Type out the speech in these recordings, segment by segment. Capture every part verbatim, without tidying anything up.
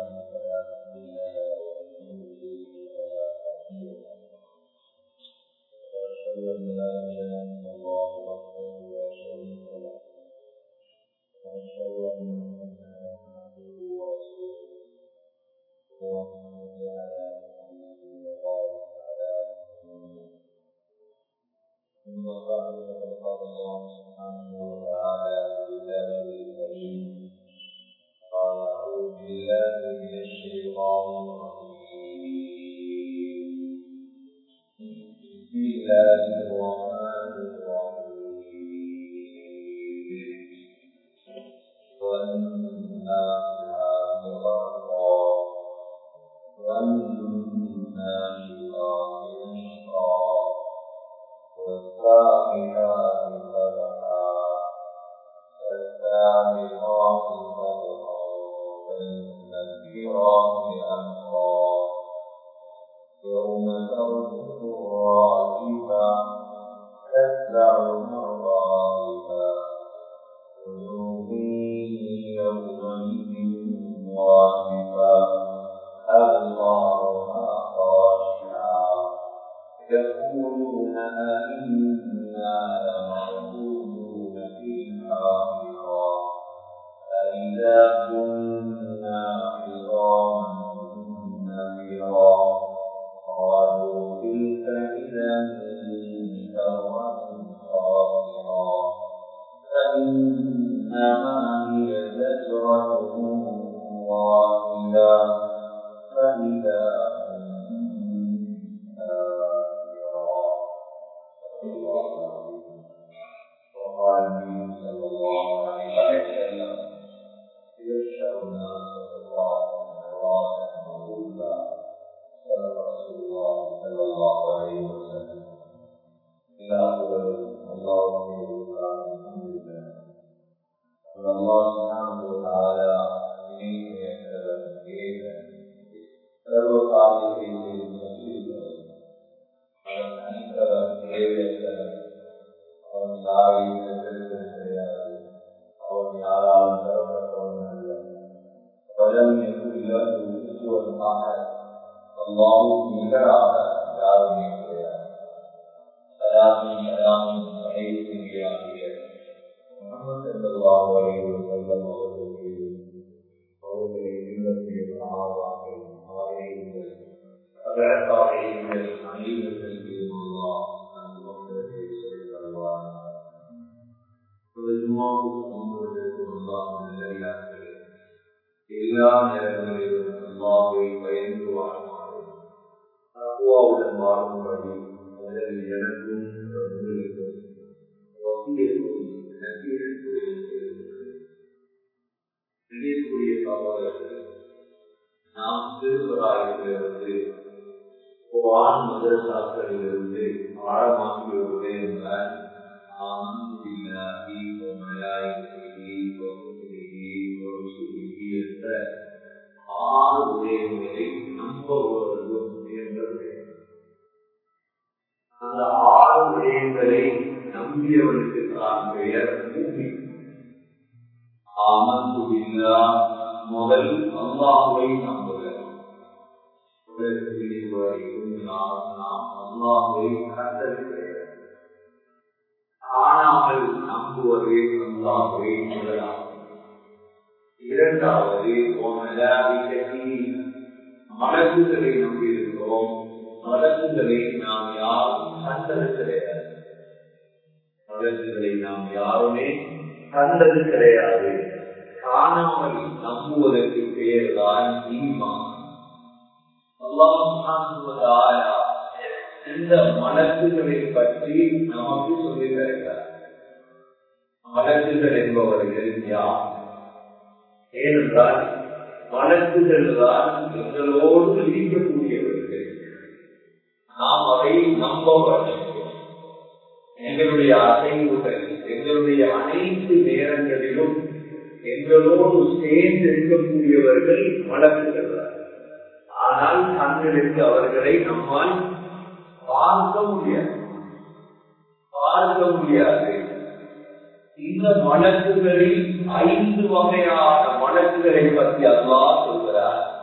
இந்த மலக்குகளில் ஐந்து வகையான மலக்குகளை பற்றி அல்லாஹ் சொல்கிறார்.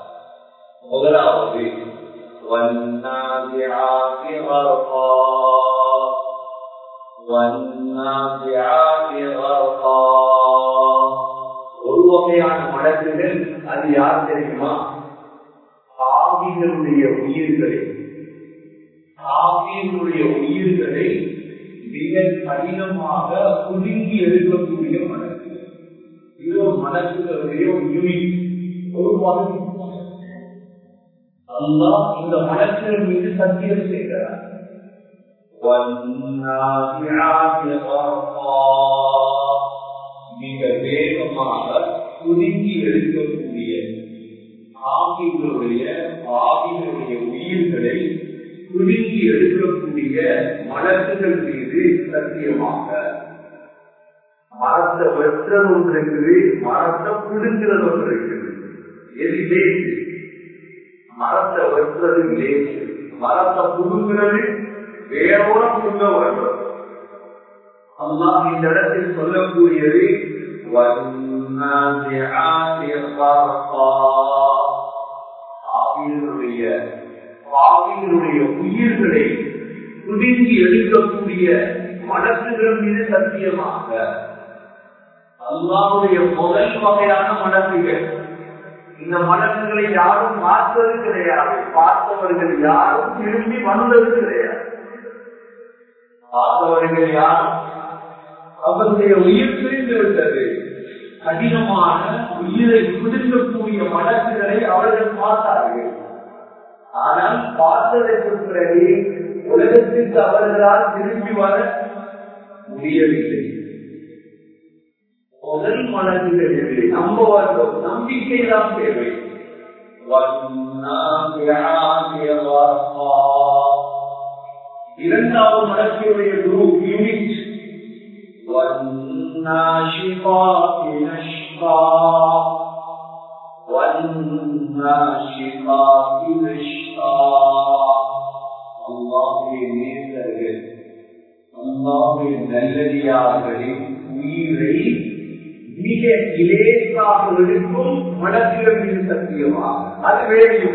முதலாவது والنازعات غرقا والنازعات غرقا. ஒரு வகையான மலக்குகள் அது யார் தெரியுமா? ஆவிகளுடைய உயிர்களை ஆவிகளுடைய உயிர்களை மிக கடினமாக புதுங்கி எடுக்கக்கூடிய மலக்குகள். இது மலக்குகளுடைய யூனிட், ஒரு பகுதி. அல்லாஹ் இந்த மலக்குகள் மீது சத்தியம் செய்கிறார். மிக வேகமாக புதுங்கி எடுக்கக்கூடிய ஆவிகளுடைய ஆவிகளுடைய உயிர்களை புதுங்கி எடுக்கக்கூடிய மலக்குகள் மீது சத்தியமாக. மரத்தை வெற்றது ஒன்று இருக்குது, மரத்தை புடுங்கிறது ஒன்று இருக்குது. எது லேசு? மரத்தை வெற்றது லேசு, மரத்தை புடுங்கிறது வேறோட புடுங்க வேண்டும். அல்லாஹ் இந்த இடத்தில் சொல்லக்கூடியது ஆவிகளுடைய ஆவிகளுடைய உயிர்களை புதுங்கி எடுக்கக்கூடிய மலக்குகள் மீது சத்தியமாக. அல்லாஹ்வுடைய முதல் வகையான மலக்குகள். இந்த மலக்குகளை யாரும் பார்த்தது கிடையாது, பார்த்தவர்கள் யாரும் திரும்பி வந்தது கிடையாது. பார்த்தவர்கள் யாரும் அவருடைய உயிர் பிரிந்து விட்டது. கடினமான உயிரை புதுங்கக்கூடிய மலக்குகளை அவர்கள் பார்த்தார்கள். ஆனால் பார்த்ததற்கு பிறகு உலகத்திற்கு அவர்களால் திரும்பி வர முடியவில்லை. முதல் மலக்குகளிலே நம்ப வேண்டும், நம்பிக்கை தான் தேவை. இரண்டாவது மலக்குடைய குரூப் யூனிட் والناشطات نشطا والناشطات نشطا. அல்லாஹ்வுடைய நேசர்கள், அல்லாஹ்வுடைய நல்லடியார்களின் உயிரை மிக இலேசாக எடுக்கும் மலக்குகள் மீது சத்தியமாக. அது வேறு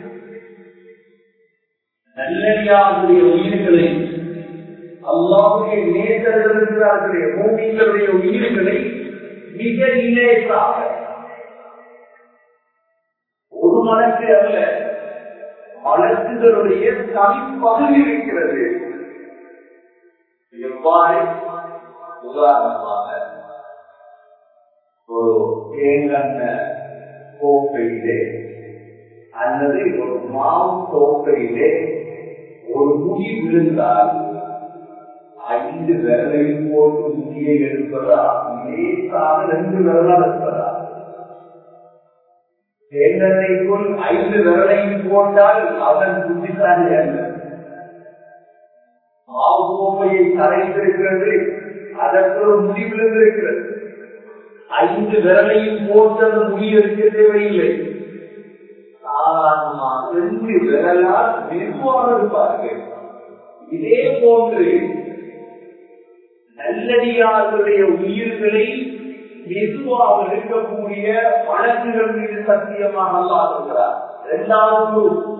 நல்லடியாருடைய உயிர்களை, அல்லாஹ்வுடைய நேசர்கள் இருக்கிறார்களே மூமின்களுடைய உயிர்களை மிக இலேசாக, ஒரு மலக்கு அல்ல, மலக்குகளுடைய தனிப்பகுதி இருக்கிறது. எவ்வாறு? உதாரணமாக ஒரு தேங்கண்ண கோப்பையிலே அல்லது ஒரு மாவு கோப்பையிலே ஒரு முடி விழுந்தால் ஐந்து விரலையும் போட்டு முடியை எடுப்பதா, லேசாக ரெண்டு விரலால் எடுப்பதா? தேங்கண்ணைக்குள் ஐந்து விரலையும் போட்டால் அவன் புத்திசாலி அல்ல. மாவு கோப்பையை கரைந்திருக்கிறது, அதற்கு ஒரு முடி விழுந்திருக்கிறது. ஐந்து விரலையும் போட்டது முடி எடுக்க தேவையில்லை. சாதாரணமாக ரெண்டு விரலால் மெதுவாக இருப்பார்கள். இதே போன்று நல்லடியார்களுடைய உயிர்களை மெதுவாக இருக்கக்கூடிய வழக்குகள் மீது சத்தியமாக அல்லாஹ் சொல்கிறார். இரண்டாவது,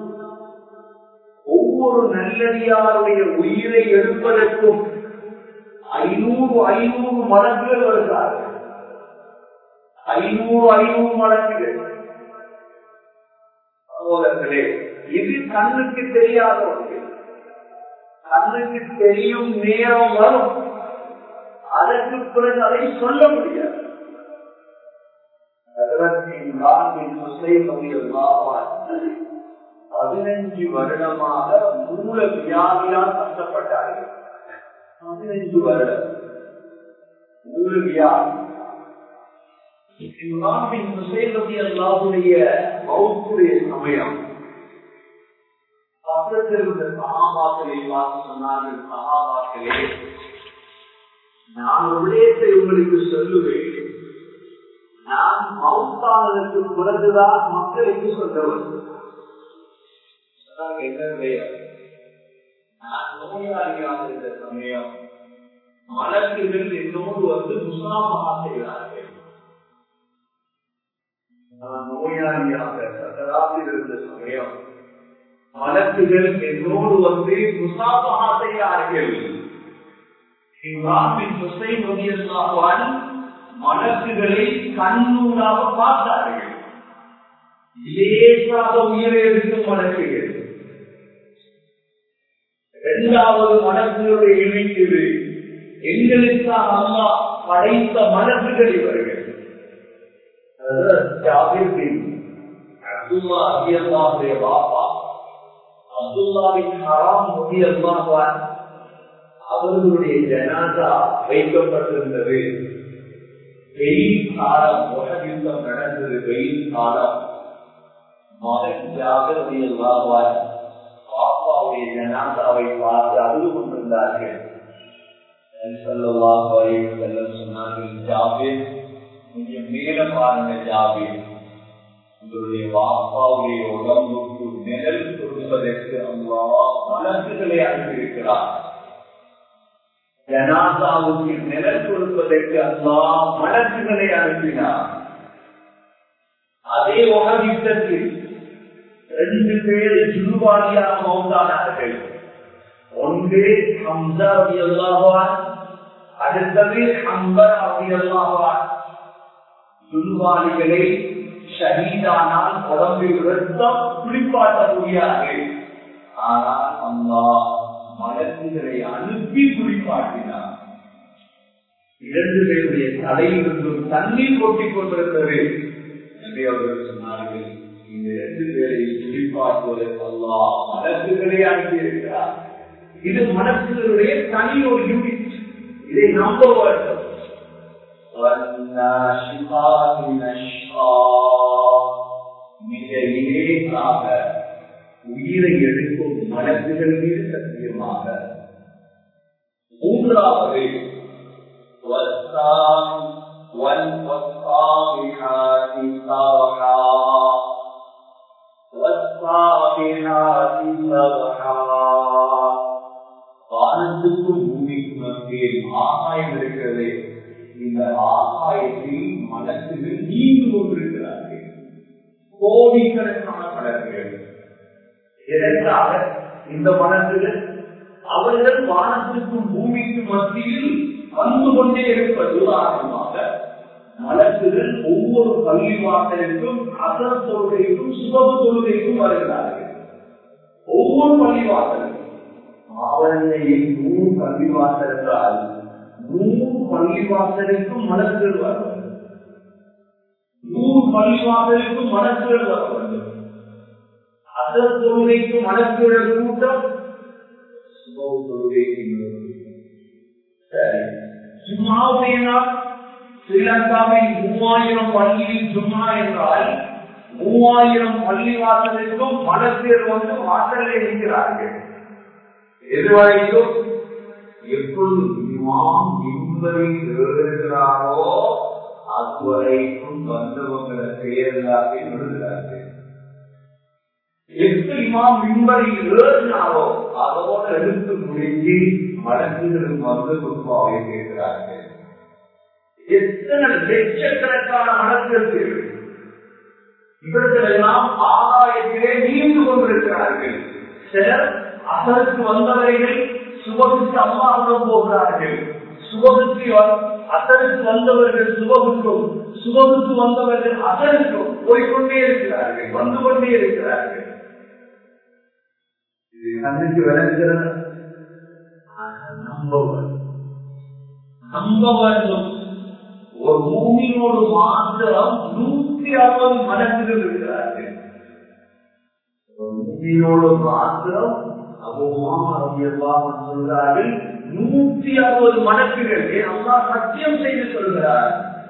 ஒவ்வொரு நல்லடியாருடைய உயிரை எடுப்பதற்கும் ஐநூறு ஐநூறு மடங்குகள் வருகிறார்கள். ஐநூறு ஐநூறு மடங்குகள். சகோதரர்களே, இது கண்ணுக்கு தெரியாத ஒன்று. கண்ணுக்கு தெரியும் நேரம் வரும், அதற்கு பிறகு அதை சொல்ல முடியாது. பதினஞ்சு வருடமாக மூல வியாதியால் கஷ்டப்பட்டார்கள். பதினஞ்சு வருடம் மூல வியாதி. மௌத்துடைய சமயம் பக்கத்தில் உள்ள சகாபாக்களை பார்த்து சொன்னார்கள், சகாபாக்களே, நான் விடயத்தை உங்களுக்கு சொல்லுவேன். நான் மௌத்தானதற்கு பிறகுதான் மக்களுக்கு சொல்ல வேண்டும். நான் நோயாளியாக இருந்த சமயம் மலக்குகள் என்னோடு வந்து முசாபஹா செய்கிறார்கள். நான் நோயாளியாக சக்கராத்தில் இருந்த சமயம் மலக்குகள் என்னோடு வந்து முசாபஹா செய்தார்கள். இப்ராஹிம் ஹுசைன் ரலியல்லாஹு அன்ஹு மலக்குகளை கண்ணூடாக பார்த்தார்கள். லேசாக உயிரை எடுக்கும் மலக்குகள். இரண்டாவது மலக்குகளுடைய இணைக்கிறது எங்களுக்காக அல்லாஹ் படைத்த மலக்குகள் இவர்கள். ஜாபிர் பின் அப்துல்லா ரலியல்லாஹுடைய பாப்பா அப்துல்லாவின் ஹராம் ரலியல்லாஹு அன்ஹு அவர்களுடைய ஜனாஸா வைக்கப்பட்டிருந்தது. வெயில் காலம், உஹத் யுத்தம் நடந்தது. வெயில் காலம். மகன் ஜாபிர் ரலியல்லாஹு அன்ஹு பாப்பாவுடைய ஜனாஸாவை பார்த்து அழுது கொண்டிருந்தார்கள். ஸல்லல்லாஹு அலைஹி வஸல்லம் சொன்னார்கள், ஜாபிர் கொஞ்சம் மேல பாருங்க ஜாபிர், உங்களுடைய பாப்பாவுடைய உடம்புக்கு நிழல் கொடுப்பதற்கு அல்லாஹ் மலக்குகளை அனுப்பியிருக்கிறார். ஜனாசாவுக்கு நிழல் கொடுப்பதற்கு அல்லாஹ் மலக்குகளை அனுப்பினார். அதே உஹத் யுத்தத்தில் ரெண்டு பேர் ஜுல்வாலியாக மௌத்தானார்கள். ஒன்று ஹம்ஸா ரலியல்லாஹு அன்ஹு, அடுத்தது ஹம்பர் ரலியல்லாஹு அன்ஹு. ஜுல்வாலிகளை ஷஹீதானால் உடம்பில் ரத்தம் குளிப்பாட்ட முடியாது. ஆனால் அல்லாஹ் மலக்குகளை அனுப்பி குளிப்பாட்டினார். இரண்டு பேருடைய தலையிலிருந்தும் தண்ணீர் கொட்டிக் கொண்டிருந்தது. எனவே அவர்கள் சொன்னார்கள், இந்த இரண்டு பேரை குளிப்பாட்டுவதற்கு அல்லாஹ் மலக்குகளை அனுப்பியிருக்கிறார். இது மலக்குகளுடைய தனி ஒரு யூனிட். இதை நம்ப வேண்டும். மிக இலேசாக உயிரை எடுக்கும் மலக்குகள் மீது சத்தியமாக. மூன்றாவது வானத்துக்கும் பூமிக்கும் மத்தியே ஆகாயம் இருக்கிறது. இந்த ஆகாயத்தில் மலக்குகள் நீண்டு கொண்டிருக்கிறார்கள். கோடிக்கணக்கான மலக்குகள். எதற்காக இந்த மலக்குகள்? அவர்கள் வானத்துக்கும் பூமிக்கும் மத்தியில் வந்து கொண்டே இருப்பது. உதாரணமாக மலக்குகள் ஒவ்வொரு பள்ளி வாசலுக்கும் அசர் தொழுகைக்கும் சுபகு தொழுகைக்கும் வருகிறார்கள். ஒவ்வொரு பள்ளி வாசலுக்கும் அவர்களை நூறு பள்ளி வாசல் என்றால் நூறு பள்ளி வாசலுக்கும் மலக்குகள் வர வேண்டும். நூறு பள்ளி வாசலுக்கும் மலக்குகள் வர வேண்டும். அசர் தொழுகைக்கும் மலக்குகள் கூட்டம், சுபகு தொழுகைக்கும். சரி, ஜும்மாவுடைய நாள் ஸ்ரீலங்காவில் மூவாயிரம் பள்ளியில் ஜும்மா என்றால் மூவாயிரம் பள்ளி வாசலுக்கும் மலக்குகள் வந்து வாசலில் இருக்கிறார்கள். எதுவரைக்கும் எப்பொழுது இமாம் மிம்பரில் எழுதுகிறாரோ அதுவரைக்கும் வந்தவங்களை பெயர்களாக எழுதுகிறார்கள். எப்ப இமாம் மிம்பரில் எழுதினாரோ அதோடு எடுத்து முடிஞ்சு மலக்குகளும் வந்து குருவாவை கேட்கிறார்கள். எத்தனை லட்சக்கணக்கான மலக்குகள் தேவை. இவர்கள் எல்லாம் ஆதாயத்திலே நீண்டு கொண்டிருக்கிறார்கள். சிலர் அசருக்கு வந்தவர்கள் சுபகுக்கு அம்மாவிடம் போகிறார்கள். சுபகுக்கு அசருக்கு வந்தவர்கள் சுபகுக்கும், சுபகுக்கு வந்தவர்கள் அசருக்கும் போய்கொண்டே இருக்கிறார்கள், வந்து கொண்டே இருக்கிறார்கள். இது கண்ணுக்கு விளங்குகிறது. நம்ப வேண்டும், நம்ப வேண்டும். ஒரு பூமியோடு மாத்திரம் நூத்தி அறுபது மலக்குகள் இருக்கிறார்கள். ஒரு பூமியோடு மாத்திரம் சொல்கிறார்கள் நூத்தி அறுபது மலக்குகள். அல்லாஹ் சத்தியம் செய்து சொல்கிறார்.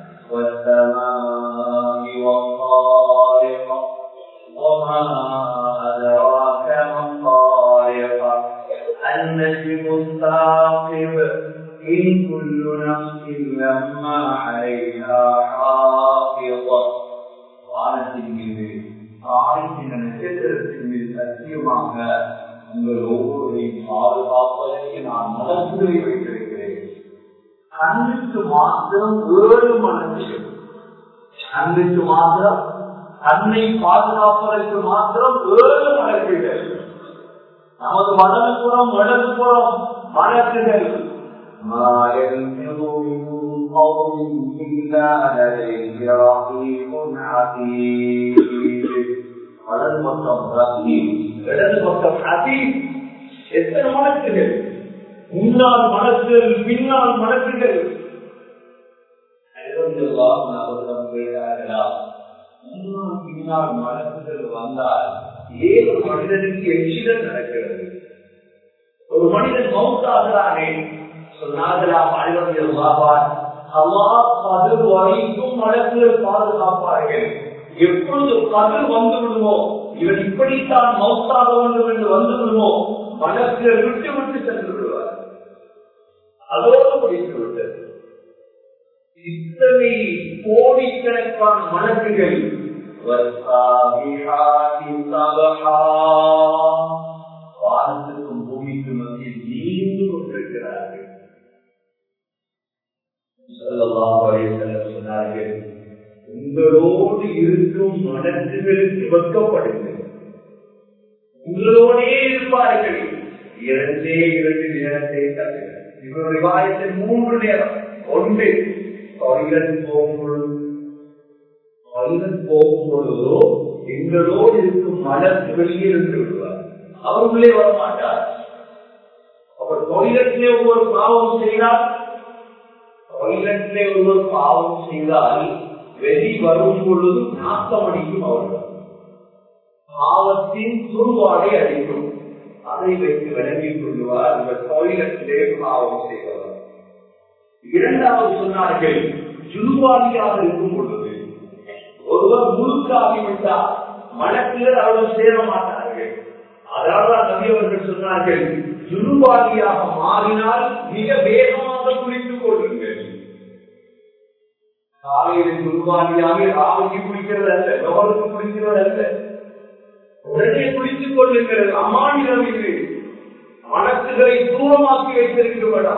வானத்தின் மீது ஆயிரத்தின் நட்சத்திரத்தின் மீது சத்தியமாக உங்கள் ஒவ்வொருவரையும் பாதுகாப்பதற்கு நான் மலக்குகளை வைத்திருக்கிறேன். கண்ணுக்கு மாத்திரம் ஏழு மலக்குகள், கண்ணுக்கு மாத்திரம் தன்னை பாதுகாப்பதற்கு மாத்திரம் ஏழு மலக்குகள். நமது வலதுபுறம் வலதுபுறம் மலக்குகள். வலது பக்கம் ரஹீம், இடது பக்கம் ஹதீம். எத்தனை மலக்குகள்? முன்னால் மலக்குகள், பின்னால் மலக்குகள். பின்னால் மலக்குகள் வந்தால் ஏழு மனிதனுக்கு எச்சிடம் நடக்கிறது. ஒரு மனிதன் மௌத்தாகிறானே சொன்னார்களா, கதிர் வரைக்கும் மலக்குகள் பாதுகாப்பார்கள். எப்பொழுது கதிர் வந்து விடுமோ, இவன் இப்படித்தான் மௌத்தாக வேண்டும் என்று வந்து விடுமோ, மலக்குகள் விட்டு விட்டு சென்று விடுவார். அதோடு முடித்து விட்டது. இத்தனை கோடிக்கணக்கான மலக்குகள் வானத்துக்கும் பூமிக்கும் மத்தியில் நீண்டு கொண்டிருக்கிறார்கள். சொன்னார்கள், உங்களோடு இருக்கும் மலக்குகளுக்கு வெட்கப்படுங்கள், உங்களோடே இருப்பார்கள். இரண்டே இரண்டு நேரத்தை தவிர இவருடைய வாயத்தில் மூன்று நேரம். ஒன்று டாய்லெட் போகும்பொழுது, டாய்லெட் போகும் பொழுதோ எங்களோடு இருக்கும் மலக்கு வெளியே இருந்து விடுவார், அவர்களே வரமாட்டார். அப்ப டாய்லெட்லே ஒவ்வொரு பாவம் செய்தால், டாய்லெட்லே ஒவ்வொரு பாவம் செய்தால் வெளி வரும் பொழுது நாக்கம் அடிக்கும். அவர்கள் பாவத்தின் துருவாடை அடிக்கும். அதை வைத்து விளங்கிக் கொள்வார், இந்த டாய்லெட்டிலே பாவம் செய்வார். இரண்டாவது சொன்னார்கள், ஜுனுவாதியாக இருக்கும் பொழுது ஒருவர் முழுக்காகிவிட்டால் மலக்குகள் அவர்கள் சேர மாட்டார்கள். அதாவது நபி அவர்கள் சொன்னார்கள், ஜுனுவாதியாக மாறினால் மிக வேகமாக குளித்துக் கொள்ளுங்கள். காலையில் ஜுனுவாதியாக ராவிக்கு குளிக்கிறது அல்ல, கவருக்கு குளிக்கிறது அல்ல, உடனே குளித்துக் கொள்ளுங்கள். அம்மாநிலம் இது மலக்குகளை தூரமாக்கி வைத்திருக்கிறதா?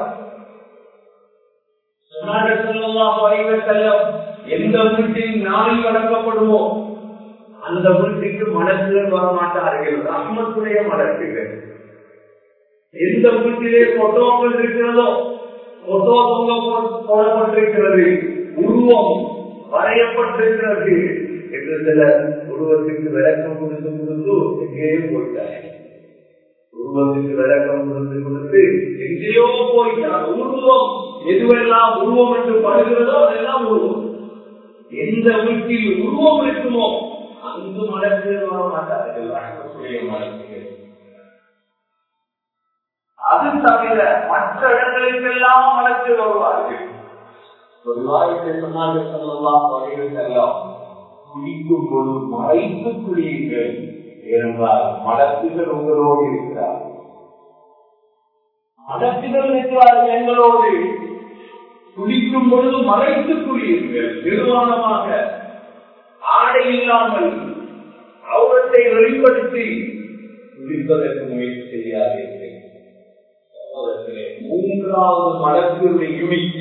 எந்த வீட்டில் நாளை வளர்க்கப்படுமோ அந்த வீட்டுக்கு மலக்குகள் வரமாட்டார்கள், ரஹ்மத்துடைய மலக்குகள். எந்த வீட்டிலே போட்டோக்கள் இருக்கிறதோ, போட்டோ போடப்பட்டிருக்கிறது, உருவம் வரையப்பட்டிருக்கிறது என்று சில உருவத்துக்கு விளக்கம் கொடுத்து கொடுத்து எங்கேயோ போயிட்டார். உருவத்துக்கு விளக்கம் கொடுத்து கொடுத்து எங்கேயோ போயிட்டார். உருவம் எதுவெல்லாம் உருவம் என்று படுகிறதோ அதெல்லாம் உருவம். எந்த வீட்டில் உருவம் இருக்குமோ அங்கு மலக்குகள் வர மாட்டார்கள், மலக்குகள். அது தவிர மற்ற இடங்களுக்கெல்லாம் மலக்குகள் வருவார்கள். ஒரு வாய்ப்பை சொன்னார்கள், சொல்லலாம் வகைகள் குளிக்கும் பொழுது மறைத்து குளியுங்கள், ஏனென்றால் மலக்குகள் உங்களோடு இருக்கிறார்கள். மலக்குகள் இருக்கிறார்கள் எங்களோடு. குளிக்கும் பொழுது மறைத்து குளியுங்கள், நிர்வாணமாக ஆடை இல்லாமல் அவரத்தை வெளிப்படுத்தி குளிப்பதற்கு முயற்சி செய்யாதீர்கள். மூன்றாவது மலக்குடைய யூனிட்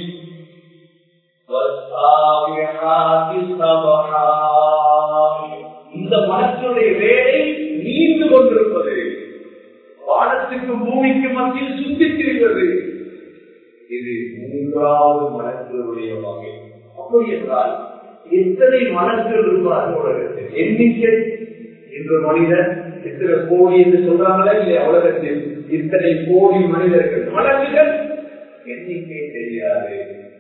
இந்த மலக்குடைய வேலை நீண்டு கொண்டிருப்பது, வானத்துக்கு பூமிக்கு மத்தியில் சுற்றித் திரிவது. இது மூன்றாவது மலக்குடைய வகை. அப்படி என்றால் எத்தனை மலக்குகள் இருப்பார்கள் உலகத்தில்? எண்ணிக்கை என்ற மனிதன் எத்தனை கோடி என்று சொல்றாங்களா இல்லையா? உலகத்தில் இத்தனை கோடி மனிதர்கள், மலக்குகள் எண்ணிக்கை தெரியாது.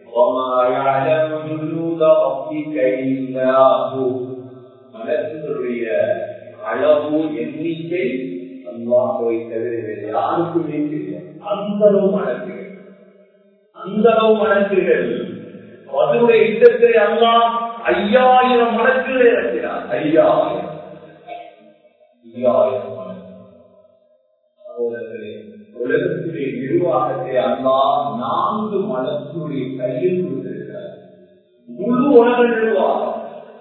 மலக்குடைய அளவு எண்ணிக்கை அல்லாஹ்வை தவிர யாருக்குமே தெரியாது. அந்த அளவு மலக்குகள், அந்த அளவு மலக்குகள். அதனுடைய யுத்தத்தை அல்லாஹ் ஐயாயிரம் மலக்குகளை இறக்கிறார். ஐயாயிரம் ஐயாயிரம் உலகத்துடைய நிர்வாகத்தை அல்லாஹ் நான்கு மலக்குடைய கையில் கொடுத்திருக்கிறார். முழு உலக நிர்வாகம்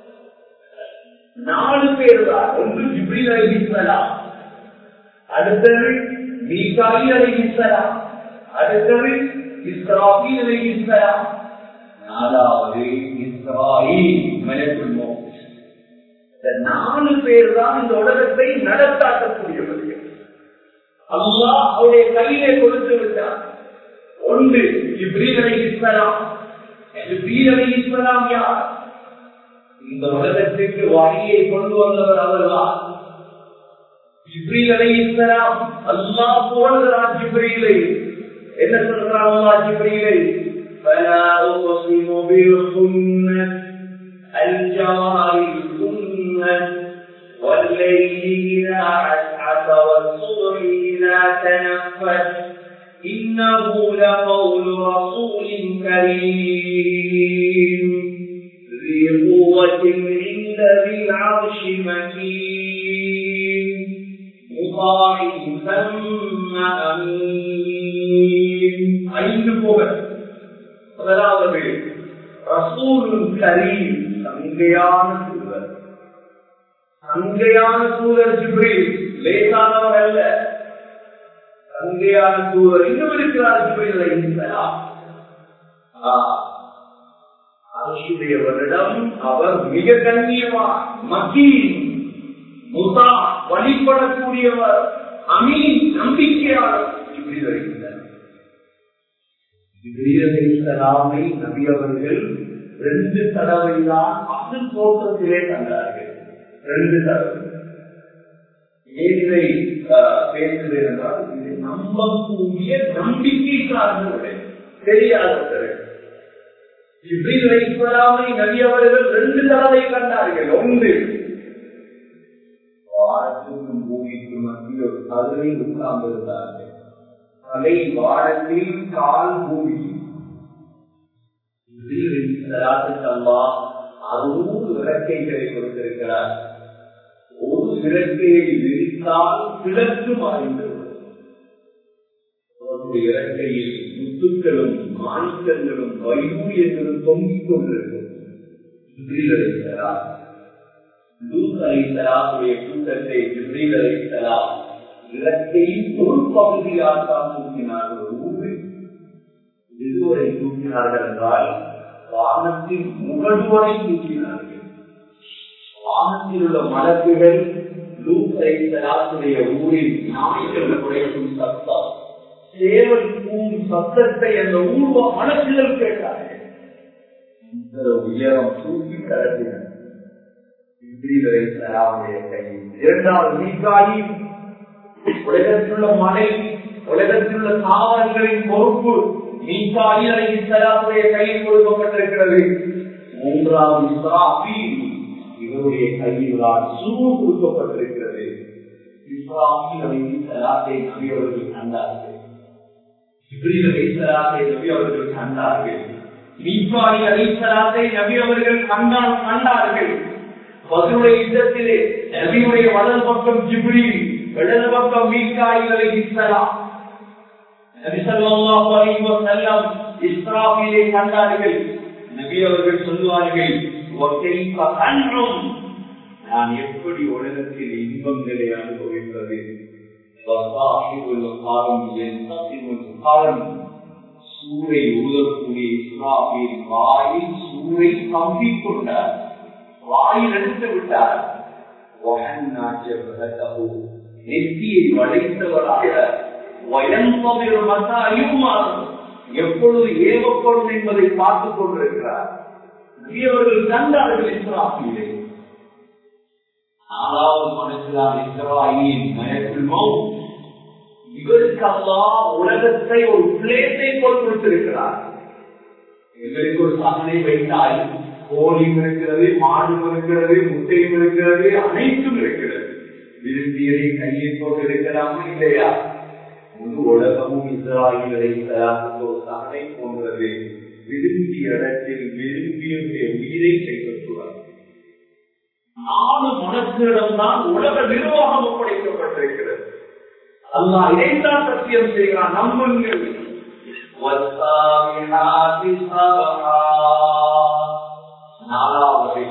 நாலு பேர் தான். ஒன்று ஜிப்ரீல் அலைஹிஸ்ஸலாம், அடுத்தது மீகாயில் அலைஹிஸ்ஸலாம், அடுத்தது இஸ்ராஃபீல் அலைஹிஸ்ஸலாம், நாலாவது இஸ்ராயீல் மலக்குல் மௌத். இந்த நாலு பேர் தான் இந்த உலகத்தை நடத்தாட்டக்கூடியவர்கள். அல்லாஹ் அவருடைய கையிலே கொடுத்து விட்டார். ஒன்று ஜிப்ரீல் அலைஹிஸ்ஸலாம். ஜிப்ரீல் அலைஹிஸ்ஸலாம் யார்? இந்த உலகத்திற்கு வஹியை கொண்டு வந்தவர் அவர்தான். ஜிப்ரீல் அலைஹிஸ்ஸலாம் அல்லாஹ் போடுகிறார் ஜிப்ரீலை. என்ன சொல்றார் அல்லாஹ் ஜிப்ரீலை? فلا أقسم بالخنس الجوار الكنس والليل إذا عسعس والصبح إذا تنفس إنه لقول رسول كريم ذي قوة عند ذي العرش مكين مطاع ثم أمين. ஐந்து புகழ். முதலாவது ரசூலுல் கரீம், சங்கையான சூழல். சங்கையான சூழல் ஜிப்ரீல், லேசானவர் அல்ல, சங்கையான சூழல். இன்னும் இருக்கிறார் ஜிப்ரீல் அலைஹிஸ்ஸலாம். அரசுடையவரிடம் அவர் மிக கண்ணியவான், மக்கீன், முதா, வழிபடக்கூடியவர், அமீன், நம்பிக்கையாளர் ஜிப்ரீல் அலைஹிஸ்ஸலாம். ஜிப்ரீல் அலைஹிஸ்ஸலாமை நபி அவர்கள் ரெண்டு தடவை தான் அசல் தோற்றத்திலே கண்டார்கள். ரெண்டு தடவை. ஏன் இதை பேசுகிறேன் என்றால், இது நம்பக்கூடிய நம்பிக்கை சார்ந்தவர்கள், தெரியாதவர்கள். ஜிப்ரீல் அலைஹிஸ்ஸலாமை நபி அவர்கள் ரெண்டு தடவை கண்டார்கள். ஒன்று வானத்துக்கும் பூமிக்கும் மத்தியில் ஒரு கதவில் உட்கார்ந்திருந்தார்கள். தலை வானத்தில், கால் பூமி. அறுநூறு இறக்கைகளை கொடுத்திருக்கிறார். ஒரு இறக்கையை விரித்தால் கிழக்கு மாறிவிடும். இறக்கையில் முத்துக்களும் மாணிக்கங்களும் வைடூரியங்களும் தொங்கிக் கொண்டிருக்கும். ஜிப்ரீல் அலைஹிஸ்ஸலாம் லூத் அலைஹிஸ்ஸலாமுடைய கூட்டத்தை ஜிப்ரீல் அலைஹிஸ்ஸலாம் இலக்கையின் ஒரு பகுதியாக தான் தூக்கினார்கள். ஒரு ஊரில் எதுவரை தூக்கினார்கள் என்றால், வானத்தில் முகடுவரை தூக்கினார்கள். வானத்தில் உள்ள மலக்குகள் லூத் அலைஹிஸ்ஸலாமுடைய ஊரில் நாய்கள் குறைக்கும் சத்தம், சேவல் கூறும் சத்தத்தை அந்த ஊர்வ மலக்குகள் கேட்டார்கள். இந்த உயரம் தூக்கி கடத்தினர் ஜிப்ரீல் அலைஹிஸ்ஸலாமுடைய கையில். இரண்டாவது மீகாயில், உலகத்திலுள்ள மலை, உலகத்திலுள்ள தாவரங்களின் பொறுப்பு மீகாயில் அலைஹிஸ்ஸலாமுடைய கையில் கொடுக்கப்பட்டிருக்கிறது. மூன்றாவது இஸ்ராஃபீல், இவருடைய கையில் தான் சூடு கொடுக்கப்பட்டிருக்கிறது. இஸ்ராஃபீல் அலைஹிஸ்ஸலாத்தை நபி அவர்கள் கண்டார்கள். ஜிப்ரீல் அலைஹிஸ்ஸலாத்தை நபி அவர்கள் கண்டார்கள். மீகாயில் அலைஹிஸ்ஸலாத்தை நபி அவர்கள் கண்டால் கண்டார்கள். பதிலுடைய யுத்தத்திலே நபியுடைய வலது பக்கம் ஜிப்ரீல், இடது பக்கம் மீகாயில் அலைஹிஸ்ஸலாம். நபி ஸல்லல்லாஹு அலைஹி வஸல்லம் இஸ்ராஃபீலை கண்டார்கள். நபி அவர்கள் சொல்வார்கள், வகைஃப அன்ஹும், நான் எப்படி உலகத்தில் இன்பங்களை அனுபவிப்பது. வஸாஹிபுல் காரம் யன்தகிமுல் காரம், சூரை ஊதக்கூடிய இஸ்ராஃபீல் வாயில் சூரை கம்பிக் கொண்டார், வாயில் எடுத்து விட்டார். நெத்தியை வளைத்தவராக எப்பொழுது ஏவப்படும் என்பதை பார்த்துக் கொண்டிருக்கிறார். அவர்கள் கண்டார்கள் இஸ்ராஃபீலை. நாலாவது மனுஷன் இஸ்ராயீல் மயக்குல் மௌத். இவருக்கு அல்லாஹ் உலகத்தை ஒரு பிளேட்டை போல் கொடுத்திருக்கிறார். எங்களுக்கு ஒரு சாதனை வைத்தால் கோழியும் இருக்கிறது, மாடும் இருக்கிறது, முட்டையும் இருக்கிறது, அனைத்தும் இருக்கிறது. விரும்பியதை கையை போட்டு இருக்கலாமா இல்லையா? முழு உலகமும் இஸ்ராயீலை ஒரு சாதனை போன்றது. விரும்பிய இடத்தில் விரும்பிய உயிரை கைப்பற்றுவார். நாலு மனத்திடம் தான் உலக நிர்வாகம் ஒப்படைக்கப்பட்டிருக்கிறது. அல்லாஹ் இதைத்தான் சத்தியம் செய்கிறான், நம்புங்கள். நாலாவது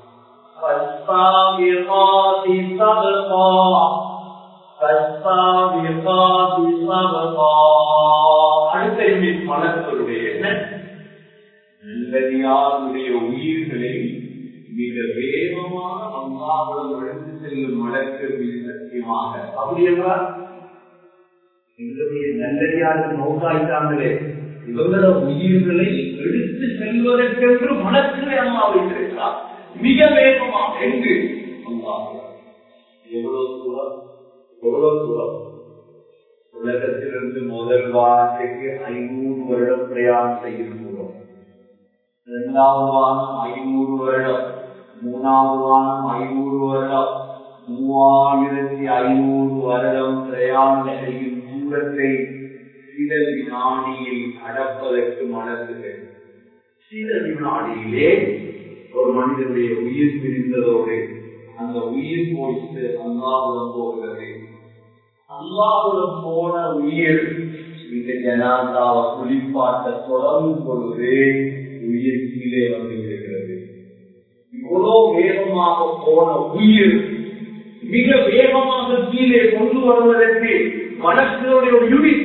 அடுத்த மனத்தினுடைய என்ன? நல்லடியாருடைய உயிர்களை மிக வேகமாக அம்மா அல்லாஹ்வுடன் எடுத்து செல்லும் மலக்கு மீது சத்தியமாக. அப்படி என்றால் எங்களுடைய நல்லடியார்கள் மௌத்தாயிட்டாங்களே, இவங்களோட உயிர்களை எடுத்து செல்வதற்கென்று மலக்குகளை அம்மா வைத்திருக்கிறார். மிக வேகமாக எங்கு அல்லாஹ் எவ்வளவு தூரம் எவ்வளவு தூரம் உலகத்திலிருந்து முதல் வாரத்துக்கு ஐநூறு வருடம் பிரயாணம் செய்கிறோம். இரண்டாவது வாரம் ஐநூறு வருடம், மூணாவது வாரம் ஐநூறு வருடம், மூவாயிரத்தி ஐநூறு வருடம் பிரயாணம் செய்யும் தூரத்தை சில வினாடியில் அடப்பதற்கு மனசுகள். சில வினாடியிலே ஒரு மனிதனுடைய உயிர் பிரிந்ததோடு அந்த உயிர் போயிட்டு அல்லாஹ்வுடன் போகிறது. அல்லாஹ்வுடன் போன உயிர் இந்த ஜனாதாவை குளிப்பாட்ட தொடங்கும் பொழுது உயிர் கீழே வந்து இருக்கிறது. இவ்வளவு வேகமாக போன உயிர் மிக வேகமாக கீழே கொண்டு வருவதற்கு மனசுடைய ஒரு யூனிட்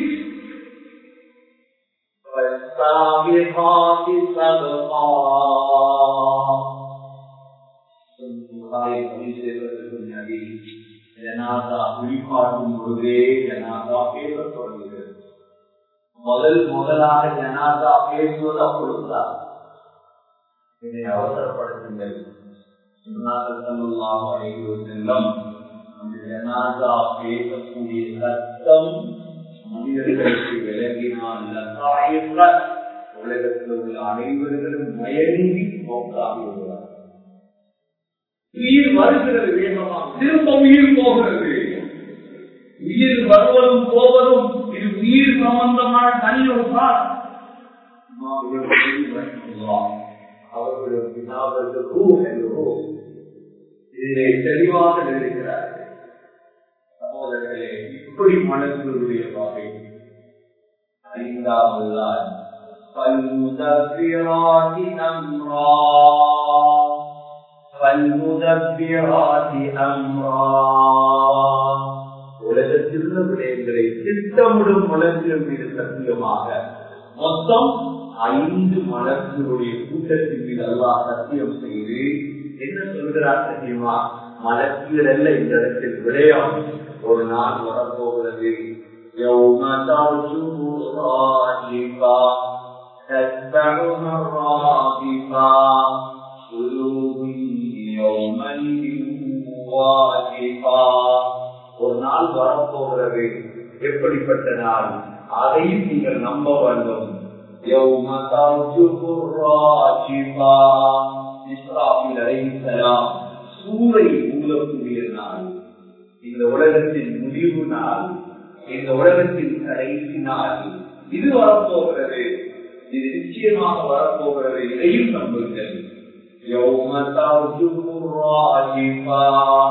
ஜனாதா குளிப்பாட்டும் பொழுதே ஜனாதா பேச தொடங்குகிறது. முதல் முதலாக ஜனாதா பேசுவது அப்பொழுதுதான். இதை அவசரப்படுத்துங்கள். ஜனாதா பேசக்கூடிய சத்தம் மனிதர்களுக்கு விலகினால் உலகத்தில் உள்ள அனைவர்களும் மயங்கி போக்காக வருவார். உயிர் வருகிறது வேகமாக, திரும்ப உயிர் போகிறது. உயிர் வருவதும் போவதும் இது உயிர் சம்பந்தமான தனி ஒரு சார். அவர்களுடைய பிதாவர்கள் ரூ என்றோ இதிலே தெளிவாக இருக்கிறார்கள். சகோதரர்களே, இப்படி மனசுடைய வகை ஐந்தாவது பல்முதப்பிராதி அம்ரா உலகத்தில் உள்ள விடயங்களை திட்டமிடும் மலர்கள் மீது சத்தியமாக மொத்தம் ஐந்து மலர்களுடைய கூட்டத்தின் மீது அல்லாஹ் சத்தியம் செய்து என்ன சொல்கிறார் தெரியுமா? மலர்கள் அல்ல இந்த இடத்தில் விடயம் ஒரு நாள் வரப்போகிறது. ஒரு நாள் வரப்போகிறது. எப்படிப்பட்ட நாள்? அதையும் நீங்கள் நம்ப வேண்டும். சூறை ஊழக்கூடிய நாள், இந்த உலகத்தின் முடிவு நாள், இந்த உலகத்தின் கடைசி நாள். இது வரப்போகிறது, இது நிச்சயமாக வரப்போகிறது. இதையும் நம்புங்கள். يوم ترجف الراجفة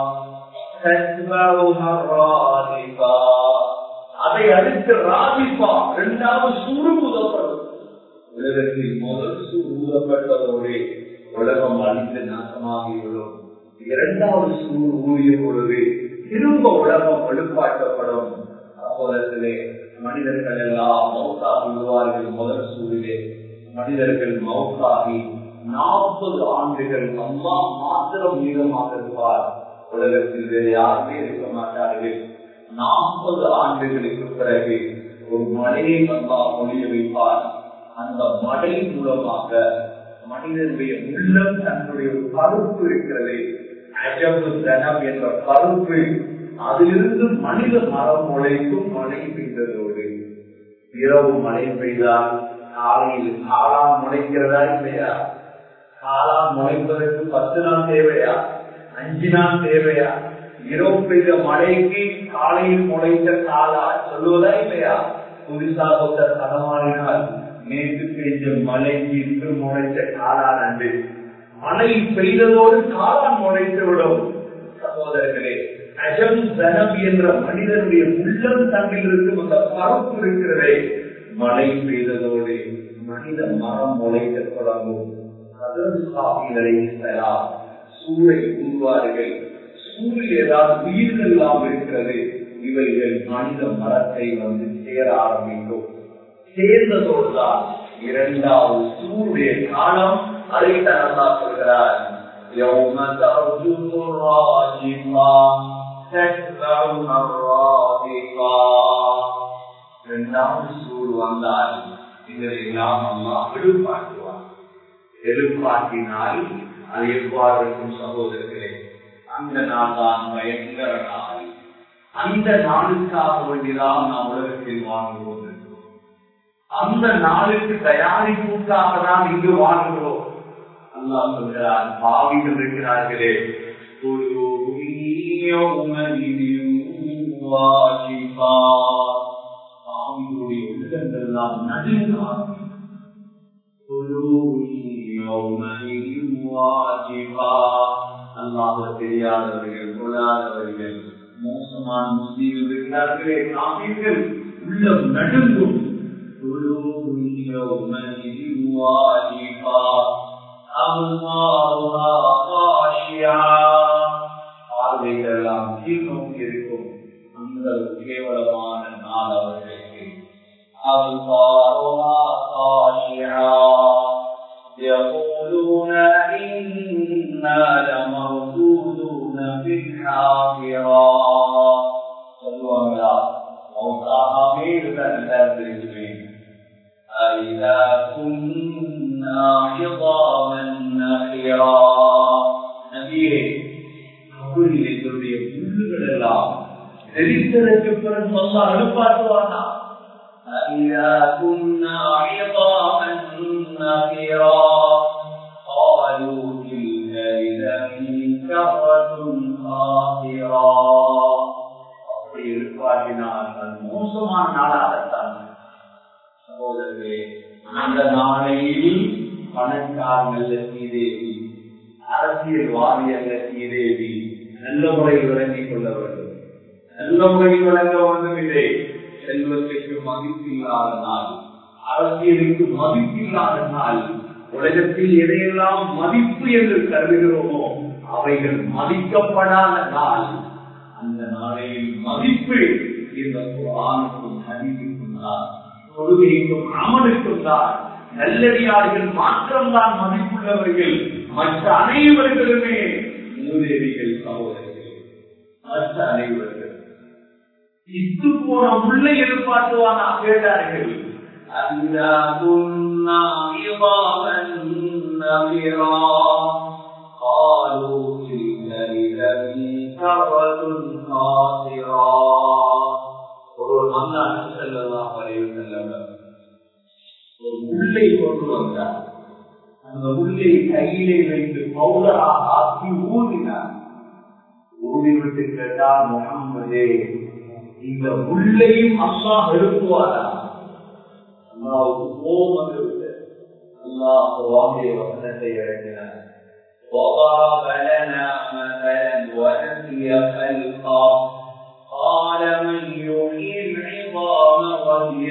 تتبعها الرادفة. அதை அடுத்து ராஜிபா இரண்டாவது சூடு ஊதப்படும். உலகத்தில் முதல் சூடு ஊதப்பட்டதோடு உலகம் அழிந்து நாசமாகிவிடும். இரண்டாவது சூடு ஊதிய பொழுது திரும்ப உலகம் எழுப்பாட்டப்படும். அப்போதே மனிதர்கள் எல்லாம் மௌத்தாகி விடுவார்கள். முதல் சூழிலே மனிதர்கள் மௌத்தாகி நாற்பது ஆண்டுகள் அம்மா மாத்திரம் மீதமாக இருப்பார். உலகத்தில் வேறு யாருமே இருக்க மாட்டார்கள். நாற்பது ஆண்டுகளுக்கு பிறகு ஒரு மழையை அம்மா ஒழிய வைப்பார். அந்த மழை மூலமாக மனிதனுடைய உள்ளம் தன்னுடைய கருப்பு இருக்கிறது, அஜபு தனம் என்ற கருப்பு, அதிலிருந்து மனித மரம் முளைக்கும். மழை பெய்ததோடு இரவு மழை பெய்தால் காலையில் காளான் முளைக்கிறதா இல்லையா? காளான் முளைப்பதற்கு பத்து நாள் தேவையா? அஞ்சு நாள் தேவையா? இரவு பெய்த மழைக்கு காலையில் முளைத்த காளா சொல்லுவதா இல்லையா? புதுசாக ஒருத்தர் தடமாறினால் நேற்று பெய்த மழைக்கு இன்று முளைத்த காளான் அன்று மழை பெய்ததோடு காளான் முளைத்து விடும். சகோதரர்களே, அஜம் தனம் என்ற மனிதனுடைய உள்ளம் தன்னில் இருக்கும் அந்த பரப்பு இருக்கிறதே, மழை பெய்ததோடு மனித மரம் முளைக்க தொடங்கும். சூரை உருவார்கள். சூரில் ஏதாவது உயிர்கள் எல்லாம் இருக்கிறது. இவைகள் மனித மரத்தை வந்து சேர ஆரம்பிக்கும். சேர்ந்ததோடுதான் இரண்டாவது சூரிய காலம். அதைத்தான் சொல்கிறார். يوم ترجف الراجفة تتبعها الرادفة. இரண்டாவது சூழ் வந்தால் இதெல்லாம் அல்லாஹ் எழுப்பாட்டுவார். எழுப்பாட்டினால் அது எவ்வாறு இருக்கும் சகோதரர்களே? அந்த நாள் தான் பயங்கர நாள். அந்த நாளுக்காக வேண்டிதான் நாம் உலகத்தில் வாழ்ந்து கொண்டிருக்கிறோம். அந்த நாளுக்கு தயாரிப்புக்காக தான் இங்கு வாழ்கிறோம். அல்லாஹ் சொல்கிறார், பாவிகள் இருக்கிறார்களே, பாவிகளுடைய உள்ளங்கள்லாம் நடுங்கார். அல்லாஹ் தெரியாதவர்கள், கொள்ளாதவர்கள், மோசமான முஸ்லீம்கள் இருக்கிறார்களே, காபீர்கள், உள்ளம் நடுங்கும். பார்வைகளெல்லாம் கீழ் நோக்கி இருக்கும். அந்த கேவலமான நாள் அவர்களுக்கு يقولون إنا لمردودون في الحافرة. சொல்லுவாங்களா, மௌத்தாகவே இருந்தேன். أَإِذَا كُنَّا عِظَامًا نَخِرًا. நபியே, கபரிலே புல்லுகள் எல்லாம் தெரிந்ததற்கு பிறகு அல்லாஹ் எழுப்பாட்டுவானா? أَإِذَا كُنَّا عِظَامًا نَخِرًا قَالُوا تِلْكَ إِذًا كَرَّةٌ خَاسِرَةٌ. அப்படி எழுப்பாட்டினால் அது மோசமான நாளாகத்தான். சகோதரர்களே, அந்த நாளையில் பணக்காரர்கள் ஸ்ரீதேவி, அரசியல்வாதி அல்ல ஸ்ரீதேவி நல்ல முறையில் விளங்கிக் கொள்ள வேண்டும். நல்ல முறையில் விளங்க வேண்டும். இதை செல்வத்திற்கு மதிப்பில்லாத நாள், அரசியலுக்கு மதிப்பில்லாத நாள். உலகத்தில் எதையெல்லாம் மதிப்பு என்று கருதுகிறோமோ அவைகள் மதிக்கப்படாத நாள். அந்த நாளையில் மதிப்பு இந்த குர்ஆனுக்கும் ஹதீஸுக்கும் தான், தொழுகைக்கும் அமலுக்கும் தான். நல்லடியார்கள் மாற்றம்தான் மதிப்புள்ளவர்கள். மற்ற அனைவர்களுமே மூதேவிகள் சகோதரர்கள். மற்ற அனைவர்கள் இத்து போன உள்ளே எதிர்பார்த்துவானா கேட்டார்கள். ஒரு மன்னான் செல்லலாம் வரையில் செல்ல ஒரு உள்ளே கொண்டு வந்தார். அந்த உள்ளே கையிலே வைத்து பவுடராக ஆக்கி ஊதினார். ஊதிவிட்டு கேட்டார், முஹம்மதே, இந்த உள்ளையும் அல்லாஹ் எழுப்புவாரா? அல்லாஹ்வுக்கு கோபம் வந்துவிட்டது. அல்லாஹ் குர்ஆனிலே வசனத்தை இறக்கினார். وَضَرَبَ لَنَا مَثَلًا وَنَسِيَ خَلْقَهُ قَالَ مَنْ يُحْيِي الْعِظَامَ وَهِيَ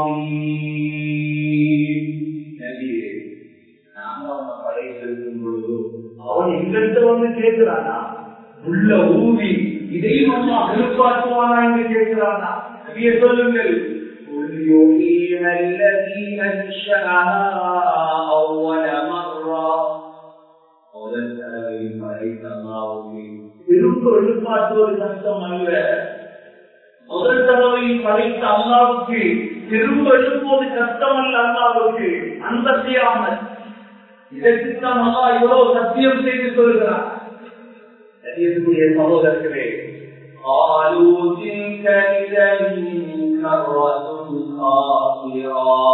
رَمِيمٌ. நபியே, நாம அவனை படைத்திருக்கும் பொழுது அவன் எங்கிட்ட வந்து கேட்கிறானா? உள்ள ஊதி இதையும் அல்லாஹ் எதிர்பார்க்குவானா என்று கேட்கிறானா? நபியே சொல்லுங்கள். قُلْ يُحْيِيهَا الَّذِي أَنشَأَهَا أَوَّلَ مَرَّةٍ. முதல் தடவை படைத்த அல்லாஹ்வுக்கு திரும்ப எழுப்பாற்றுவது கஷ்டம் அல்ல. முதல் தடவை படைத்த அல்லாஹ்வுக்கு திரும்ப எழுப்புவது கஷ்டம் அல்ல. அல்லாஹ்வுக்கு அந்த கியாமத், இதற்கு அல்லாஹ் இவ்வளவு சத்தியம் செய்து சொல்கிறார். சத்தியத்துக்குரிய சகோதரர்களே, قالوا تلك إذا كرة خاسرة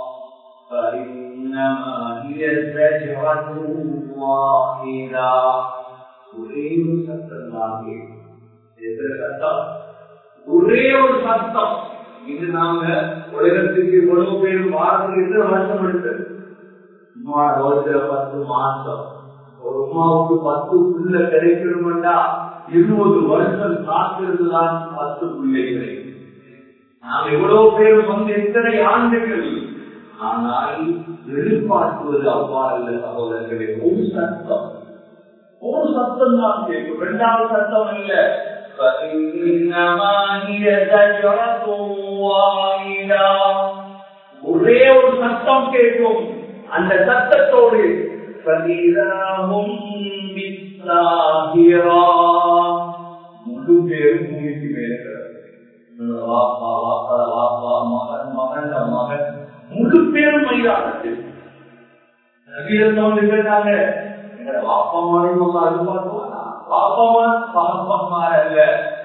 فإنما هي زجرة واحدة. ஒரே ஒரு சத்தம் தான். சத்தம் ஒரே ஒரு சத்தம். இது நாங்க உலகத்துக்கு எவ்வளவு பேர் வாரத்துக்கு எத்தனை வருஷம் எடுத்தது? பத்து மாசம். ஒரு உமாவுக்கு பத்து புள்ள கிடைக்கணும்டா இருபது வருஷம் காத்திருந்துதான் பத்து பிள்ளைகளை. நாம் எவ்வளவு பேர் வந்து எத்தனை ஆண்டுகள். ஆனால் எதிர்பார்க்குவது அவ்வாறு சகோதரர்களே. ஒரு சத்தம், ஒரு சத்தம் தான் கேட்கும். இரண்டாவது சத்தம் அல்ல. ஒரே ஒரு சத்தம் கேட்கும். அந்த சத்தத்தோடு முழு பேரும் பூமிக்கு மேல வாப்பா வாப்பா வாப்பா மகன் மகன் மகன் முழு பேரும் மைதானத்தில் நவீனத்தவங்க கேட்டாங்க எங்களை வாப்பமாரையும் அது பார்த்துவானா வாப்பமா பாப்பமார அல்ல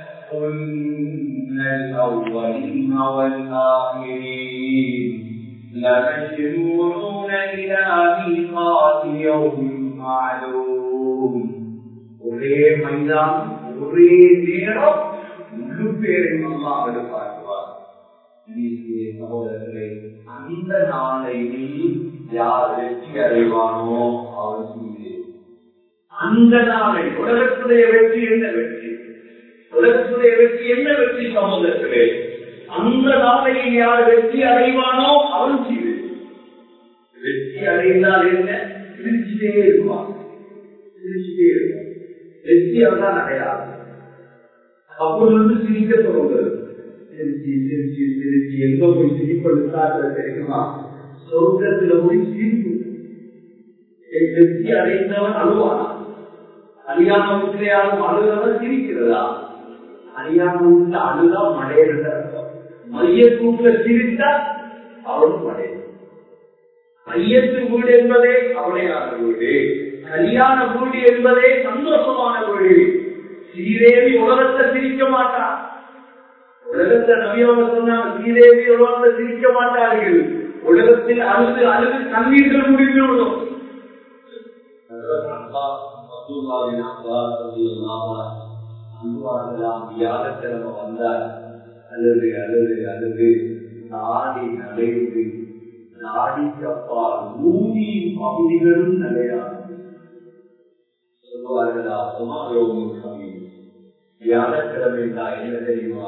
لَمَجْمُوعُونَ إِلَى مِيقَاتِ يَوْمٍ مَّعْلُومٍ ஒரே மைதான் ஒரே நேரம் முழு பேரையும் அல்லாஹ் எதிர்பார்க்கிறார். சகோதரர்களே, அந்த நாளையில் யார் வெற்றி அடைவானோ அவர் செய்து அந்த நாளை உலகத்துடைய வெற்றி என்ன வெற்றி உலகத்துடைய வெற்றி என்ன வெற்றி சகோதரர்களே, அந்த நாளையில் யார் வெற்றி அடைவானோ அவன் செய்து வெற்றி அடைந்தால் என்ன சிரிச்சுட்டே இருப்பான் சிரிச்சுட்டே இருப்பான் வெற்றி அவதான் அடையாது. அப்போது வந்து சிரிக்க தொடங்குறது சிரிச்சு சிரிச்சு சிரிச்சு எங்க போய் சிரிப்படுத்தாத தெரியுமா சொர்க்கத்துல போய் சிரிப்பு வெற்றி அடைந்தவன் அழுவானா அழியாம வீட்டிலேயாலும் அழுதவன் சிரிக்கிறதா அழியாம வீட்டுல அழுதா மடையிறது அர்த்தம் மையத்தூட்டுல சிரித்தா அவளும் மடையிறது மையத்து வீடு என்பதே அவளையான வீடு கல்யாண வீடு என்பதே சந்தோஷமான வீடு. ஸ்ரீதேவி உலகத்தை சிரிக்க மாட்டார் உலகத்தை நவியவங்க சொன்னாங்க ஸ்ரீதேவி உலகத்தை சிரிக்க மாட்டார்கள் உலகத்தில் அழுது அழுது கண்ணீர்கள் முடிந்து விடும். வியாழக்கிழமை வந்தார் அழுது அழுது அழுது நாடி நடைந்து நாடிக்கப்பா பூமியின் பகுதிகளும் நிலையாது சொல்லுவார்களா சுமாரோகம் கவி வியாழக்கிழமை தான் என்ன தெரியுமா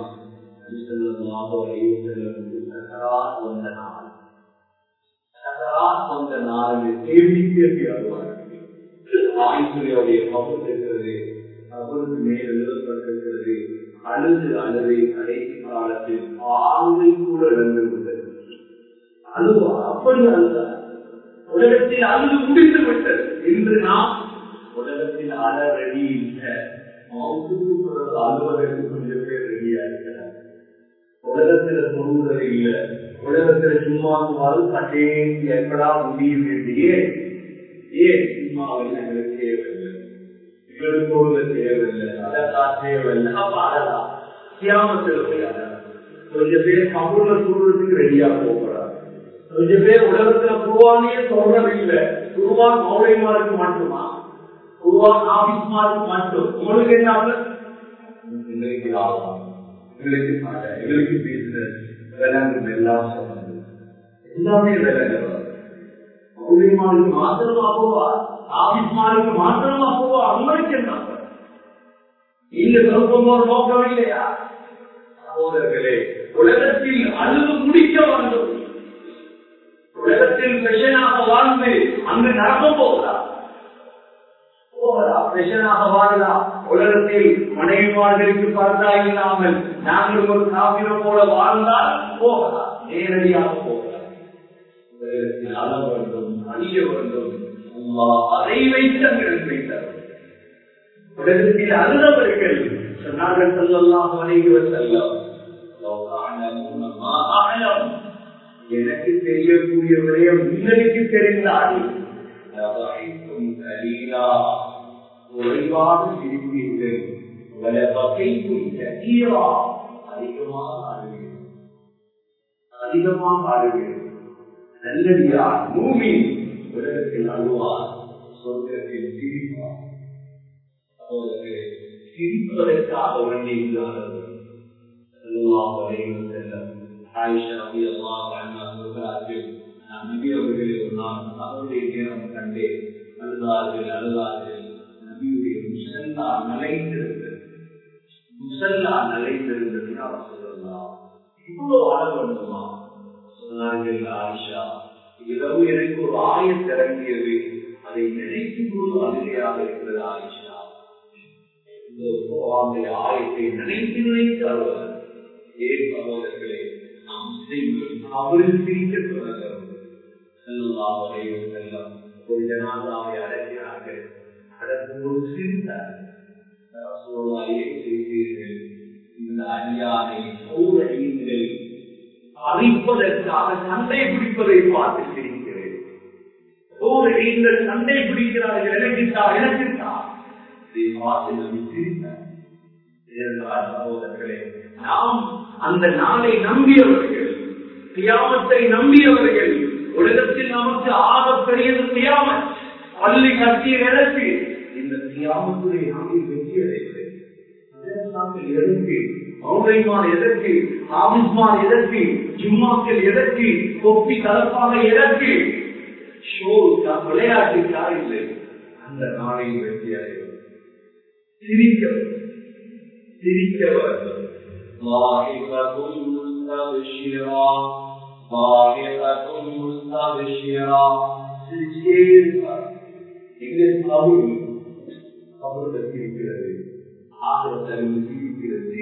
சக்கராத் வந்த நாள் சக்கராத் வந்த நாள் தேடி தேடி அழுவார்கள். ஆயுசுடைய பகுதி இருக்கிறது அவருக்கு மேல் எழுதப்பட்டிருக்கிறது அழுது அழுதை கடைசி காலத்தில் ஆளுமை கூட இழந்து விட்டது. அழுவா அப்படி அழுதார் உலகத்தில் அழுது முடிந்து விட்டது. இன்று நாம் உலகத்தில் அழ ரெடி இல்லை அழுவதற்கு கொஞ்சம் பேர் ரெடியா இருக்கிறார். உலகத்துல சொல்லுவது இல்லை உலகத்துல சும்மா கட்டேசி எப்படா முடியும் வேண்டியே ஏன் சும்மாவில் எங்களுக்கு தேவையில்லை எங்களுக்கு தேவையில்லை அழகா தேவையில்லை அப்ப அழகா தியாமத்தில் போய் அழகா கொஞ்சம் பேர் கபூர்ல சொல்றதுக்கு ரெடியா போகிறார். கொஞ்சம் பேர் உலகத்துல குருவானியே சொல்றதில்லை குருவான் மௌலிமாருக்கு மட்டுமா குருவான் ஆபிஸ்மாருக்கு மட்டும் உங்களுக்கு என்ன எங்களுக்கு லாபம் எங்களுக்கு எங்களுக்கு பிசினஸ் விலங்கு எல்லாம் சொன்னது எல்லாமே விலங்கு மௌலிமாருக்கு மாத்திரமா போவா ஆபிஸ்மாருக்கு மாத்திரமா போவா அவங்களுக்கு என்ன நீங்க சொல்லும் ஒரு நோக்கம் இல்லையா சகோதரர்களே உலகத்தில் அழுது முடிக்க வேண்டும் உலகத்தில் பெஷனாக வாழ்ந்து அங்கு நடக்க போகிறார் பெஷனாக வாழலாம் உலகத்தில் மனைவிமார்களுக்கு பரதா இல்லாமல் நாங்கள் ஒரு காவிரம் போல வாழ்ந்தால் போகலாம் நேரடியாக போகலாம். உலகத்தில் அழ வேண்டும் அழிய வேண்டும் அதை வைத்து அங்கு வைத்தார். உலகத்தில் அழுதவர்கள் சொன்னார்கள் ஸல்லல்லாஹு அலைஹி வஸல்லம் எனக்கு தெரியக்கூடிய விடயம் உங்களுக்கு தெரிந்தால் குறைவாக சிரிப்பீர்கள் அதிகமாக ஆடுவீர்கள் அதிகமாக ஆடுவீர்கள். நல்லடியார் மூமின் உலகத்தில் அழுவார் சொர்க்கத்தில் சிரிப்பார். சிரிப்பதற்காக வேண்டியிருந்தார்கள் ஆயிஷா ரலியல்லாஹு அன்ஹா சொல்கிறார்கள் நான் நபி அவர்களை ஒரு நாள் அவருடைய நேரம் கண்டேன் அழுதார்கள் அழுதார்கள் நபியுடைய முசல்லா நலைந்திருந்தது முசல்லா நலைந்திருந்தது அவர் சொல்லலாம் இவ்வளவு ஆள வேண்டுமா சொன்னார்கள் ஆயிஷா இரவு எனக்கு ஒரு ஆயத் இறங்கியது அதை நினைக்கும் போது அழுகையாக இருக்கிறது ஆயிஷா இந்த ஆயத்தை நினைத்து நினைத்து அழுவார். ஏன் சகோதரர்களே நாம் அவரில் சிரிக்க தொடங்கிறோம். ஒரு ஜனாதாவை அடக்கினார்கள். அடக்கும்போது சிரித்தார்கள். செய்தீர்கள் இந்த அடியானை சோதனைகள் அழிப்பதற்காக சண்டை பிடிப்பதை பார்த்து சிரிக்கிறேன். சோதனைகள் சண்டை பிடிக்கிறார்கள். எனக்குத்தா எனக்குத்தா இதை பார்த்து நம்பி சிரித்தார். சகோதரர்களே, நாம் அந்த நாளை நம்பியவர்கள், கியாமத்தை நம்பியவர்கள். உலகத்தில் நமக்கு ஆகப்பெரியது கியாமத். பள்ளி கட்டிய எனக்கு இந்த கியாமத்துடைய நாளில் வெற்றி அடைகிறேன். எதற்கு மௌலைமான், எதற்கு ஆபிஸ்மான், எதற்கு ஜும்மாக்கள், எதற்கு தொப்பி கலப்பாக, எதற்கு ஷோ விளையாட்டுக்காக இல்லை. அந்த நாளில் வெற்றி அடைவது சிரிக்க சிரிக்க வேண்டும். இருக்கிறது ஆசிரத்தில் சிரிக்கிறது.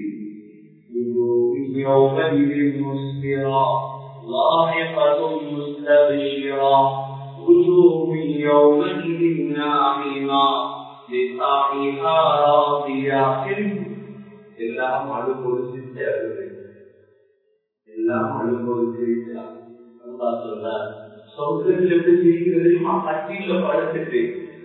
எல்லாம் அழும்போது சிரிச்சார்கள். எல்லாம் அழும்போது சிரிச்சார். சொல்றார், சொர்க்கத்தில் எப்படி சிரிக்கிறது? பட்டியல படுத்துட்டு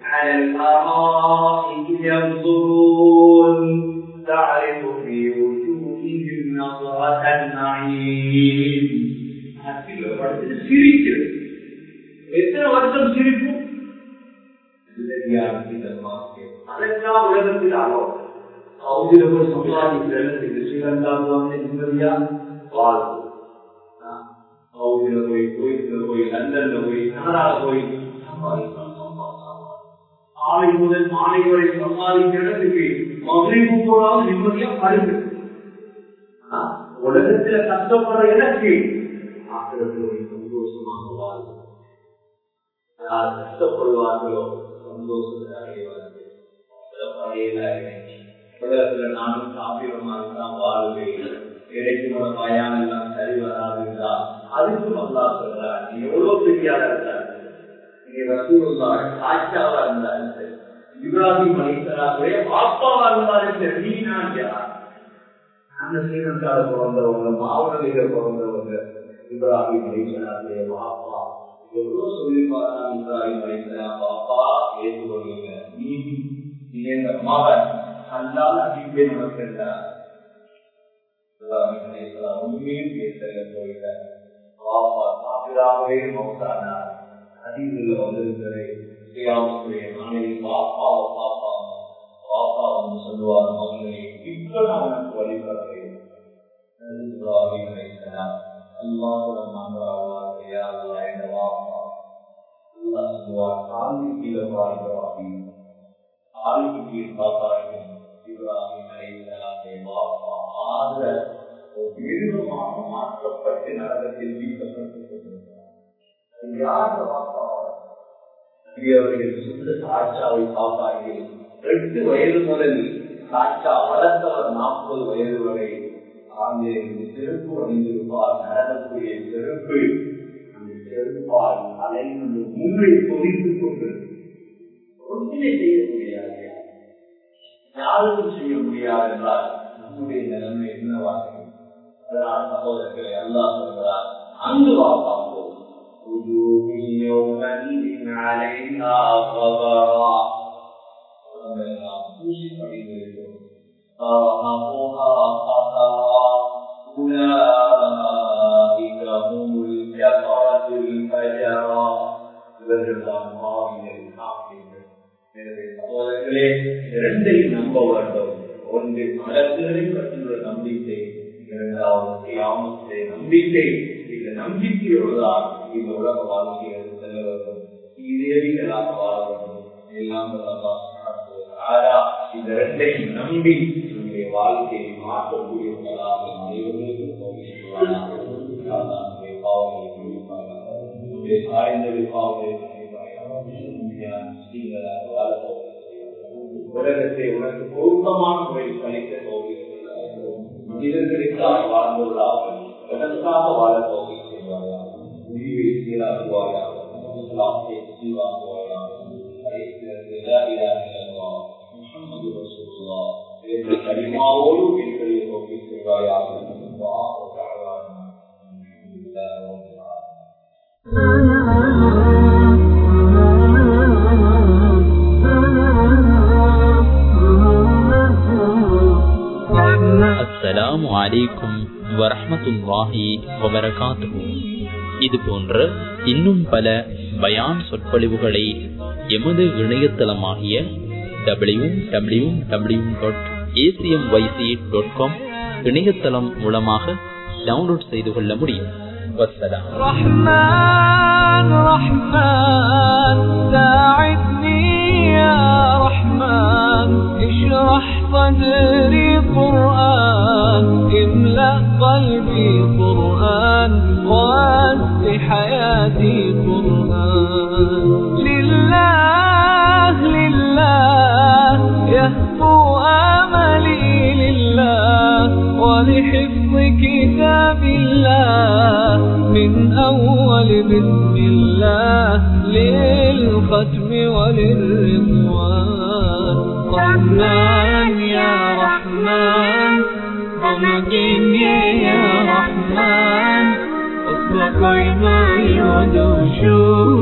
تعرف في وجوههم نظرة النعيم. சிரிக்கிறது. எத்தனை வருஷம் சிரிப்பு? அதற்காக உலகத்தில் ஆகும். சவுதியில போய் சம்பாதிக்கிறது, ஸ்ரீலங்காவுக்கு வந்து நிம்மதியா வாழ்வு. சவுதியில போய், குவைத்துல போய், லண்டன்ல போய், கனடால போய் சம்பாதிக்கலாம். காலை முதல் மாலை வரை சம்பாதிக்கிறதுக்கு மகிழ்வு போறாலும் நிம்மதியா படுது. உலகத்துல கஷ்டப்படுற எனக்கு ஆசிரியர்கள் சந்தோஷமாக வாழ்வு. யார் கஷ்டப்படுவார்களோ சந்தோஷத்தை அடைவார்கள். உலகத்துல நானும் சாப்பிடமாக தான் வாழ்வேன். கிடைக்கும் பயான் எல்லாம் சரி வராதுங்களா? அதுக்கும் அல்லா சொல்றார், நீ எவ்வளவு பெரியாரா இருந்தாரு, நீ ரசூலுல்லாஹ் சாட்சாவா இருந்தாரு, இப்ராஹிம் அலைஹிஸ்ஸலாமுடைய பாப்பாவா இருந்தாரு, நீ நான் யார்? அந்த ஸ்ரீலங்கால பிறந்தவங்க, மாவட்டத்தில பிறந்தவங்க, இப்ராஹிம் அலைஹிஸ்ஸலாமுடைய பாப்பா. எவ்வளவு சொல்லி பார்த்தா இப்ராஹிம் அலைஹிஸ்ஸலாம் பாப்பா ஏற்றுக்கொள்ளுங்க, நீ எங்க மகன் அல்லாஹ் அடிப்பே நடக்கின்றார். உண்மையும் பேசல போயிட்டார். பாப்பா சாப்பிடாமலே மௌத்தானார். அதிகத்துல வந்திருக்கிறது நாளைக்கு பாப்பாவை பாப்பா பாப்பா வந்து சொல்லுவார், மகனே இப்ப நான் உனக்கு வழிபடுறேன். அல்லாஹோட மன்றாடுவார், என்ற வாப்பா அல்லா சொல்லுவார், காலிக்கு கீழே பாருங்க, காலிக்கு கீழ் பாப்பார்கள். இப்ராஹிம் அலைஹிஸ்ஸலாமுடைய வாப்பா ஆக மிருகமாக மாற்றப்பட்டு நரகத்தில் வீழ்த்தப்பட்டுக் கொண்டிருக்கிறார். யார் வாப்பா? அவர்கள் சொந்த சாட்சாவை பாப்பார்கள். எட்டு வயது முதல் சாட்சா வளர்த்தவர் நாற்பது வயது வரை ஆங்கிலேயருக்கு செருப்பு அணிந்திருப்பார். நரகக்கூடிய செருப்பு அந்த செருப்பால் அலைந்து மூளை பொறித்துக் கொண்டு ஒன்றுமே செய்ய முடியாது. யாருக்கும் செய்ய முடியாது என்றால் நம்முடைய நிலைமை என்னவாக? அதனால் சகோதரர்களை அல்லாஹ் சொல்கிறார், அங்கு வாப்பாப்போம். பூசி படிந்திருக்கும் இவர்கள் தான் மாவியல் காப்பீர்கள். எனவே சகோதரர்களே, இரண்டையும் நம்ப வேண்டும். ஒன்று மலர்களை பற்றியுள்ள நம்பிக்கை, இரண்டாவது கியாமத்தை நம்பிக்கை. இந்த நம்பிக்கையோடுதான் இந்த உலக வாழ்க்கையை செல்ல வேண்டும். இதேவிகளாக வாழ வேண்டும். எல்லாம் இந்த இரண்டையும் நம்பி நம்முடைய வாழ்க்கையை மாற்றக்கூடியவர்களாக அனைவருக்கும் பாவங்களை சாய்ந்தது பாவங்களை உலகத்தை உனக்கு பொருத்தமான முறையில் பழிக்க போகிறீர்கள். மனிதர்களுக்காக வாழ்ந்துள்ளார்கள், எதற்காக வாழ போகிறீர்கள்? முடிவை சீராக்குவார்கள். வார்த்தை தெளிவாக வரலாம். லா இலாஹ இல்லல்லாஹ் முஹம்மது ரசூலுல்லாஹ் என்ற கலிமாவோடு இருக்கிறது நோக்கி செய்வாயாக. அஸ்ஸலாமு அலைக்கும் வரஹ்மத்துல்லாஹி வபரகாத்துஹு. இது போன்ற இன்னும் பல பயான் சொற்பொழிவுகளை எமது இணையதளமாகிய W W W dot ACM YC dot com இணையதளம் மூலமாக டவுன்லோட் செய்து கொள்ள முடியும். வஸ்ஸலாம். ரஹ்மான் ரஹ்மான் சாஇத்னி யா ரஹ்மான் இஷ்ரஹ் صدري قرآن املأ قلبي قرآن واسع حياتي قرآن لله لله يهفو آملي لله ولحفظ كتاب الله من أول بسم الله للختم وللرضوان رحمن يا رحمن رمضني يا رحمن اصبح ما يودوشو